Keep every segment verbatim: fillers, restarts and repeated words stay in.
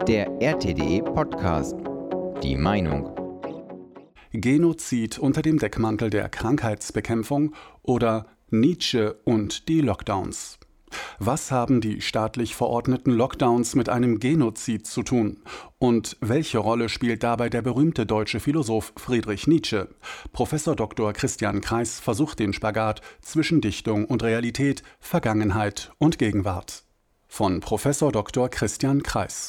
Der R T D Podcast. Die Meinung. Genozid unter dem Deckmantel der Krankheitsbekämpfung oder Nietzsche und die Lockdowns. Was haben die staatlich verordneten Lockdowns mit einem Genozid zu tun? Und welche Rolle spielt dabei der berühmte deutsche Philosoph Friedrich Nietzsche? Professor Doktor Christian Kreiß versucht den Spagat zwischen Dichtung und Realität, Vergangenheit und Gegenwart. Von Professor Doktor Christian Kreiß.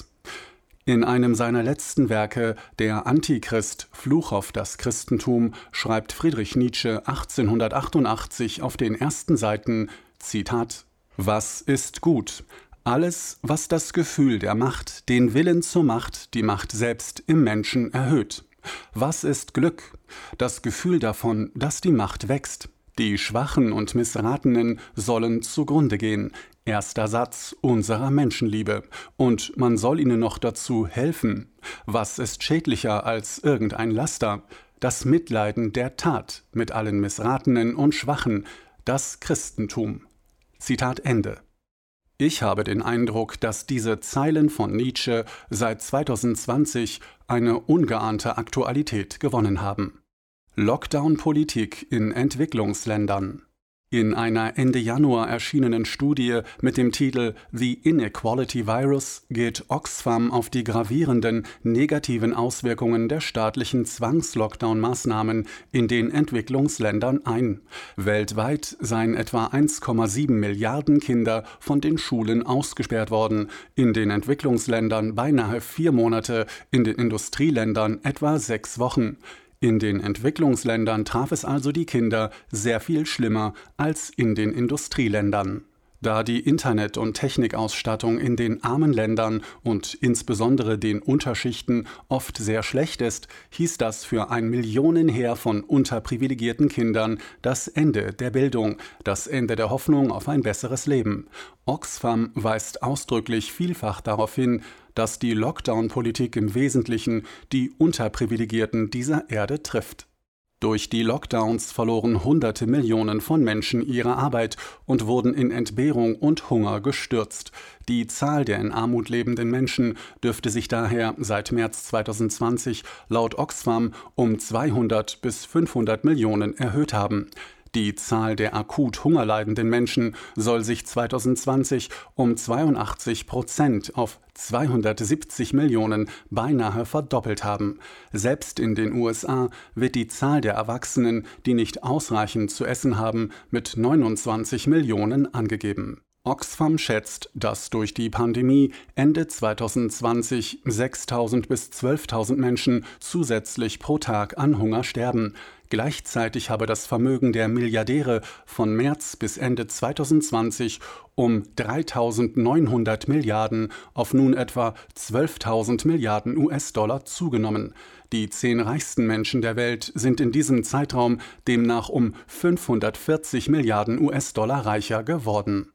In einem seiner letzten Werke, Der Antichrist, Fluch auf das Christentum, schreibt Friedrich Nietzsche achtzehnhundertachtundachtzig auf den ersten Seiten, Zitat: Was ist gut? Alles, was das Gefühl der Macht, den Willen zur Macht, die Macht selbst im Menschen erhöht. Was ist Glück? Das Gefühl davon, dass die Macht wächst. Die Schwachen und Missratenen sollen zugrunde gehen. Erster Satz unserer Menschenliebe. Und man soll ihnen noch dazu helfen. Was ist schädlicher als irgendein Laster? Das Mitleiden der Tat mit allen Missratenen und Schwachen. Das Christentum. Zitat Ende. Ich habe den Eindruck, dass diese Zeilen von Nietzsche seit zweitausendzwanzig eine ungeahnte Aktualität gewonnen haben. Lockdown-Politik in Entwicklungsländern. In einer Ende Januar erschienenen Studie mit dem Titel The Inequality Virus geht Oxfam auf die gravierenden negativen Auswirkungen der staatlichen Zwangslockdown-Maßnahmen in den Entwicklungsländern ein. Weltweit seien etwa eins Komma sieben Milliarden Kinder von den Schulen ausgesperrt worden, in den Entwicklungsländern beinahe vier Monate, in den Industrieländern etwa sechs Wochen. In den Entwicklungsländern traf es also die Kinder sehr viel schlimmer als in den Industrieländern. Da die Internet- und Technikausstattung in den armen Ländern und insbesondere den Unterschichten oft sehr schlecht ist, hieß das für ein Millionenheer von unterprivilegierten Kindern das Ende der Bildung, das Ende der Hoffnung auf ein besseres Leben. Oxfam weist ausdrücklich vielfach darauf hin, dass die Lockdown-Politik im Wesentlichen die Unterprivilegierten dieser Erde trifft. Durch die Lockdowns verloren Hunderte Millionen von Menschen ihre Arbeit und wurden in Entbehrung und Hunger gestürzt. Die Zahl der in Armut lebenden Menschen dürfte sich daher seit März zweitausendzwanzig laut Oxfam um zweihundert bis fünfhundert Millionen erhöht haben. Die Zahl der akut hungerleidenden Menschen soll sich zweitausendzwanzig um zweiundachtzig Prozent auf zweihundertsiebzig Millionen beinahe verdoppelt haben. Selbst in den U S A wird die Zahl der Erwachsenen, die nicht ausreichend zu essen haben, mit neunundzwanzig Millionen angegeben. Oxfam schätzt, dass durch die Pandemie Ende zweitausendzwanzig sechstausend bis zwölftausend Menschen zusätzlich pro Tag an Hunger sterben. Gleichzeitig habe das Vermögen der Milliardäre von März bis Ende zweitausendzwanzig um dreitausendneunhundert Milliarden auf nun etwa zwölftausend Milliarden U S-Dollar zugenommen. Die zehn reichsten Menschen der Welt sind in diesem Zeitraum demnach um fünfhundertvierzig Milliarden U S-Dollar reicher geworden.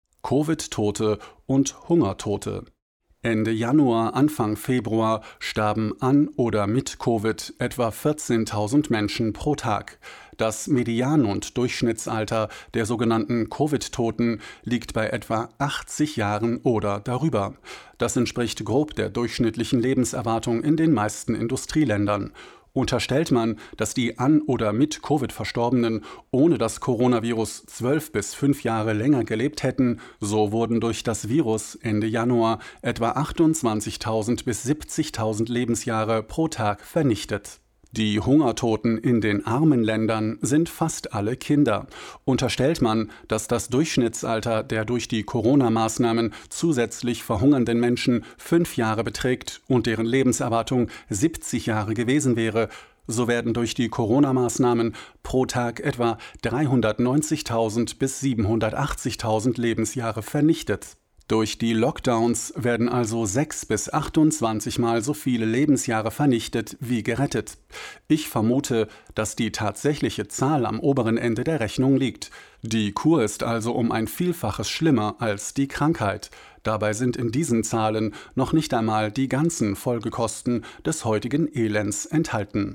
Covid-Tote und Hungertote. Ende Januar, Anfang Februar starben an oder mit Covid etwa vierzehntausend Menschen pro Tag. Das Median- und Durchschnittsalter der sogenannten Covid-Toten liegt bei etwa achtzig Jahren oder darüber. Das entspricht grob der durchschnittlichen Lebenserwartung in den meisten Industrieländern. Unterstellt man, dass die an oder mit Covid Verstorbenen ohne das Coronavirus zwölf bis fünf Jahre länger gelebt hätten, so wurden durch das Virus Ende Januar etwa achtundzwanzigtausend bis siebzigtausend Lebensjahre pro Tag vernichtet. Die Hungertoten in den armen Ländern sind fast alle Kinder. Unterstellt man, dass das Durchschnittsalter der durch die Corona-Maßnahmen zusätzlich verhungernden Menschen fünf Jahre beträgt und deren Lebenserwartung siebzig Jahre gewesen wäre, so werden durch die Corona-Maßnahmen pro Tag etwa dreihundertneunzigtausend bis siebenhundertachtzigtausend Lebensjahre vernichtet. Durch die Lockdowns werden also sechs bis achtundzwanzig Mal so viele Lebensjahre vernichtet wie gerettet. Ich vermute, dass die tatsächliche Zahl am oberen Ende der Rechnung liegt. Die Kur ist also um ein Vielfaches schlimmer als die Krankheit. Dabei sind in diesen Zahlen noch nicht einmal die ganzen Folgekosten des heutigen Elends enthalten.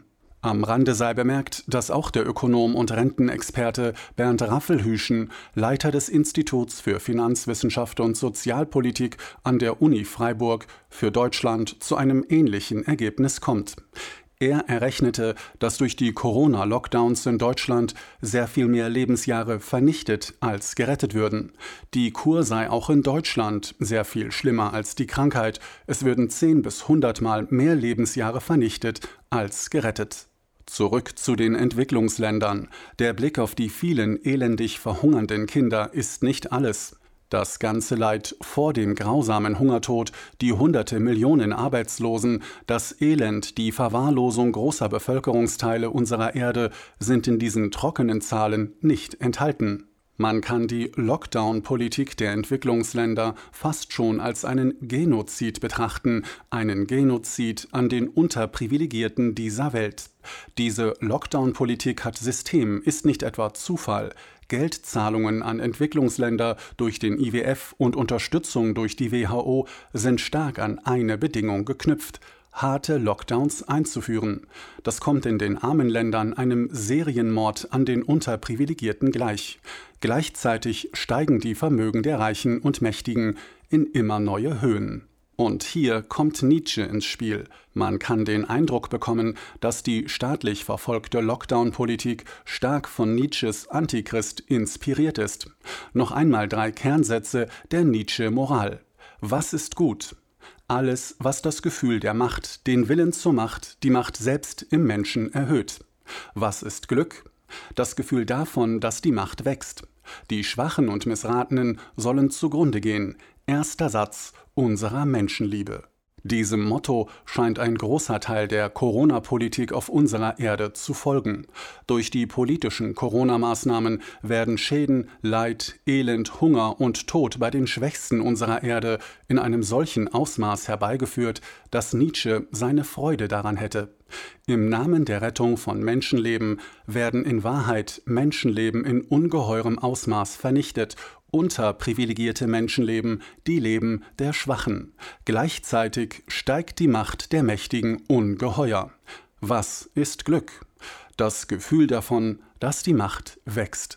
Am Rande sei bemerkt, dass auch der Ökonom und Rentenexperte Bernd Raffelhüschen, Leiter des Instituts für Finanzwissenschaft und Sozialpolitik an der Uni Freiburg, für Deutschland zu einem ähnlichen Ergebnis kommt. Er errechnete, dass durch die Corona-Lockdowns in Deutschland sehr viel mehr Lebensjahre vernichtet als gerettet würden. Die Kur sei auch in Deutschland sehr viel schlimmer als die Krankheit. Es würden zehn bis hundert Mal mehr Lebensjahre vernichtet als gerettet. Zurück zu den Entwicklungsländern. Der Blick auf die vielen elendig verhungernden Kinder ist nicht alles. Das ganze Leid vor dem grausamen Hungertod, die hunderte Millionen Arbeitslosen, das Elend, die Verwahrlosung großer Bevölkerungsteile unserer Erde sind in diesen trockenen Zahlen nicht enthalten. Man kann die Lockdown-Politik der Entwicklungsländer fast schon als einen Genozid betrachten, einen Genozid an den Unterprivilegierten dieser Welt. Diese Lockdown-Politik hat System, ist nicht etwa Zufall. Geldzahlungen an Entwicklungsländer durch den I W F und Unterstützung durch die W H O sind stark an eine Bedingung geknüpft: harte Lockdowns einzuführen. Das kommt in den armen Ländern einem Serienmord an den Unterprivilegierten gleich. Gleichzeitig steigen die Vermögen der Reichen und Mächtigen in immer neue Höhen. Und hier kommt Nietzsche ins Spiel. Man kann den Eindruck bekommen, dass die staatlich verfolgte Lockdown-Politik stark von Nietzsches Antichrist inspiriert ist. Noch einmal drei Kernsätze der Nietzsche-Moral. Was ist gut? Alles, was das Gefühl der Macht, den Willen zur Macht, die Macht selbst im Menschen erhöht. Was ist Glück? Das Gefühl davon, dass die Macht wächst. Die Schwachen und Missratenen sollen zugrunde gehen. Erster Satz unserer Menschenliebe. Diesem Motto scheint ein großer Teil der Corona-Politik auf unserer Erde zu folgen. Durch die politischen Corona-Maßnahmen werden Schäden, Leid, Elend, Hunger und Tod bei den Schwächsten unserer Erde in einem solchen Ausmaß herbeigeführt, dass Nietzsche seine Freude daran hätte. Im Namen der Rettung von Menschenleben werden in Wahrheit Menschenleben in ungeheurem Ausmaß vernichtet, unterprivilegierte Menschenleben, die Leben der Schwachen. Gleichzeitig steigt die Macht der Mächtigen ungeheuer. Was ist Glück? Das Gefühl davon, dass die Macht wächst.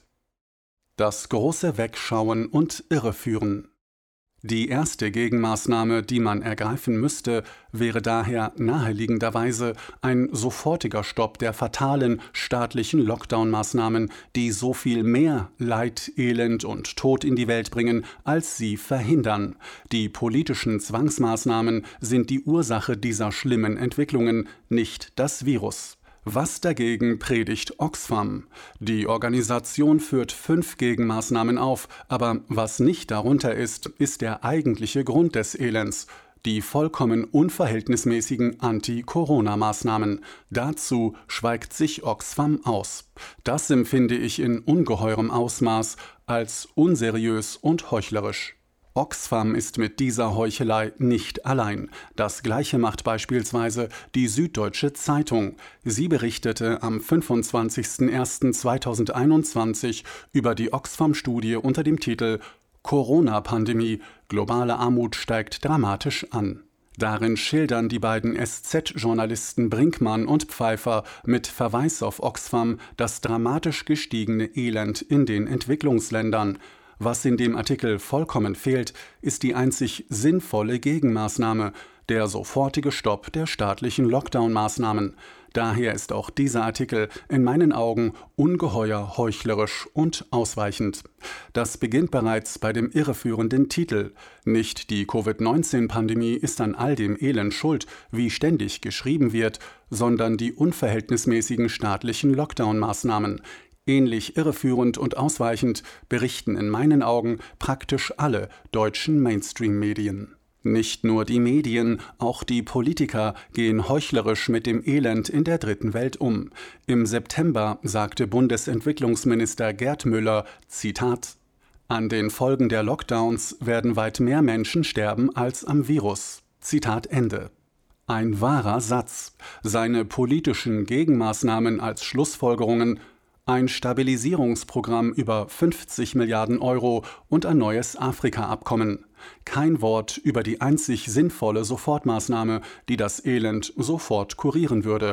Das große Wegschauen und Irreführen. Die erste Gegenmaßnahme, die man ergreifen müsste, wäre daher naheliegenderweise ein sofortiger Stopp der fatalen staatlichen Lockdown-Maßnahmen, die so viel mehr Leid, Elend und Tod in die Welt bringen, als sie verhindern. Die politischen Zwangsmaßnahmen sind die Ursache dieser schlimmen Entwicklungen, nicht das Virus. Was dagegen predigt Oxfam? Die Organisation führt fünf Gegenmaßnahmen auf, aber was nicht darunter ist, ist der eigentliche Grund des Elends: die vollkommen unverhältnismäßigen Anti-Corona-Maßnahmen. Dazu schweigt sich Oxfam aus. Das empfinde ich in ungeheurem Ausmaß als unseriös und heuchlerisch. Oxfam ist mit dieser Heuchelei nicht allein. Das Gleiche macht beispielsweise die Süddeutsche Zeitung. Sie berichtete am fünfundzwanzigsten ersten zweitausendeinundzwanzig über die Oxfam-Studie unter dem Titel Corona-Pandemie – globale Armut steigt dramatisch an. Darin schildern die beiden S Z-Journalisten Brinkmann und Pfeiffer mit Verweis auf Oxfam das dramatisch gestiegene Elend in den Entwicklungsländern. Was in dem Artikel vollkommen fehlt, ist die einzig sinnvolle Gegenmaßnahme, der sofortige Stopp der staatlichen Lockdown-Maßnahmen. Daher ist auch dieser Artikel in meinen Augen ungeheuer heuchlerisch und ausweichend. Das beginnt bereits bei dem irreführenden Titel. Nicht die Covid neunzehn Pandemie ist an all dem Elend schuld, wie ständig geschrieben wird, sondern die unverhältnismäßigen staatlichen Lockdown-Maßnahmen. Ähnlich irreführend und ausweichend berichten in meinen Augen praktisch alle deutschen Mainstream-Medien. Nicht nur die Medien, auch die Politiker gehen heuchlerisch mit dem Elend in der dritten Welt um. Im September sagte Bundesentwicklungsminister Gerd Müller, Zitat: An den Folgen der Lockdowns werden weit mehr Menschen sterben als am Virus. Zitat Ende. Ein wahrer Satz. Seine politischen Gegenmaßnahmen als Schlussfolgerungen: ein Stabilisierungsprogramm über fünfzig Milliarden Euro und ein neues Afrika-Abkommen. Kein Wort über die einzig sinnvolle Sofortmaßnahme, die das Elend sofort kurieren würde: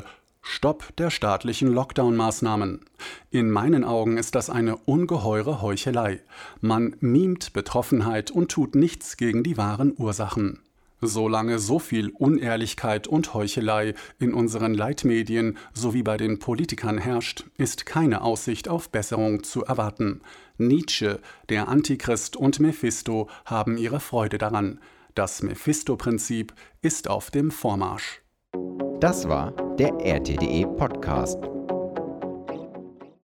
Stopp der staatlichen Lockdown-Maßnahmen. In meinen Augen ist das eine ungeheure Heuchelei. Man mimt Betroffenheit und tut nichts gegen die wahren Ursachen. Solange so viel Unehrlichkeit und Heuchelei in unseren Leitmedien sowie bei den Politikern herrscht, ist keine Aussicht auf Besserung zu erwarten. Nietzsche, der Antichrist und Mephisto haben ihre Freude daran. Das Mephisto-Prinzip ist auf dem Vormarsch. Das war der R T D E Podcast.